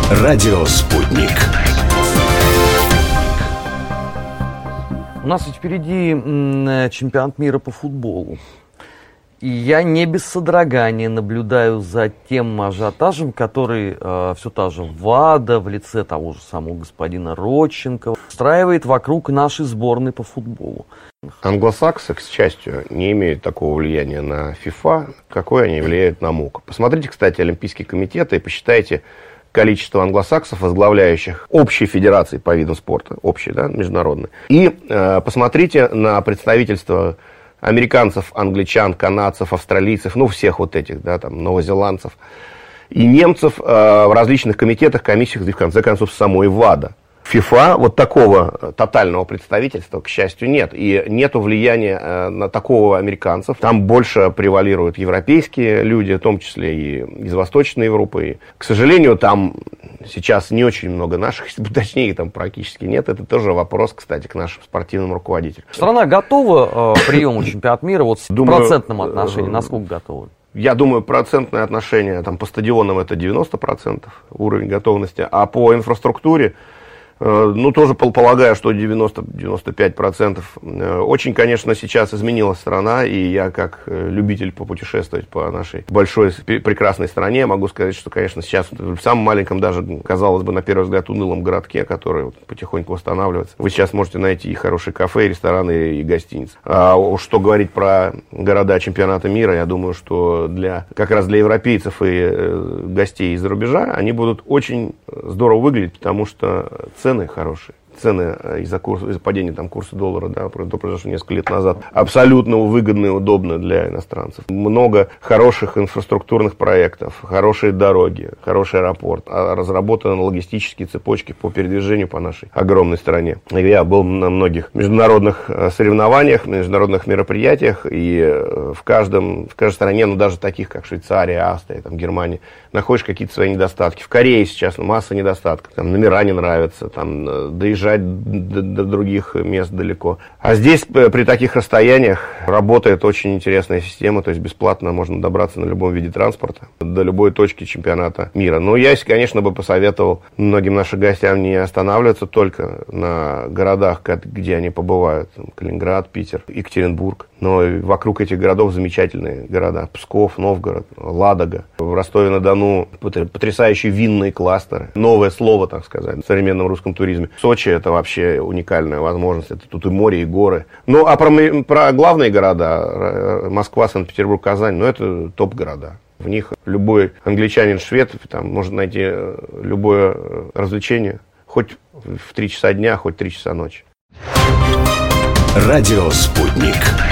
Радио «Спутник». У нас ведь впереди чемпионат мира по футболу. И я не без содрогания наблюдаю за тем ажиотажем, который все та же ВАДА в лице того же самого господина Родченко устраивает вокруг нашей сборной по футболу. Англосаксы, к счастью, не имеют такого влияния на ФИФА, какое они влияют на МОК. Посмотрите, кстати, Олимпийский комитет и посчитайте количество англосаксов, возглавляющих общие федерации по видам спорта, общие, да, международные. И посмотрите на представительство американцев, англичан, канадцев, австралийцев, ну, всех вот этих, да, там, новозеландцев и немцев в различных комитетах, комиссиях, и в конце концов самой ВАДА. ФИФА вот такого тотального представительства, к счастью, нет. И нету влияния на такого американцев. Там больше превалируют европейские люди, в том числе и из Восточной Европы. И, к сожалению, там сейчас не очень много наших, точнее, там практически нет. Это тоже вопрос, кстати, к нашим спортивным руководителям. Страна готова к приему чемпионата мира вот в процентном отношении? Насколько готова? Я думаю, процентное отношение там, по стадионам это 90% уровень готовности, а по инфраструктуре, ну, тоже полагаю, что 90-95%. Очень, конечно, сейчас изменилась страна, и я, как любитель попутешествовать по нашей большой, прекрасной стране, могу сказать, что, конечно, сейчас в самом маленьком, даже, казалось бы, на первый взгляд, унылом городке, который потихоньку восстанавливается, вы сейчас можете найти и хорошие кафе, и рестораны, и гостиницы. А что говорить про города чемпионата мира, я думаю, что как раз для европейцев и гостей из-за рубежа они будут очень здорово выглядеть, потому что цены хорошие. Цены из-за падения курса доллара, да, произошло несколько лет назад, абсолютно выгодно и удобно для иностранцев. Много хороших инфраструктурных проектов, хорошие дороги, хороший аэропорт, разработаны логистические цепочки по передвижению по нашей огромной стране. Я был на многих международных соревнованиях, международных мероприятиях, и в каждой стране, ну даже таких, как Швейцария, Австрия, Германия, находишь какие-то свои недостатки. В Корее сейчас масса недостатков, номера не нравятся, доезжать до других мест далеко. А здесь при таких расстояниях работает очень интересная система, то есть бесплатно можно добраться на любом виде транспорта до любой точки чемпионата мира. Но я, конечно, бы посоветовал многим нашим гостям не останавливаться только на городах, где они побывают. Калининград, Питер, Екатеринбург. Но вокруг этих городов замечательные города. Псков, Новгород, Ладога. В Ростове-на-Дону потрясающие винные кластеры. Новое слово, так сказать, в современном русском туризме. Сочи — это вообще уникальная возможность. Это тут и море, и горы. Ну, а про главные города, Москва, Санкт-Петербург, Казань, ну, это топ-города. В них любой англичанин-швед там может найти любое развлечение. Хоть в 3 часа дня, хоть в 3 часа ночи. Радио «Спутник».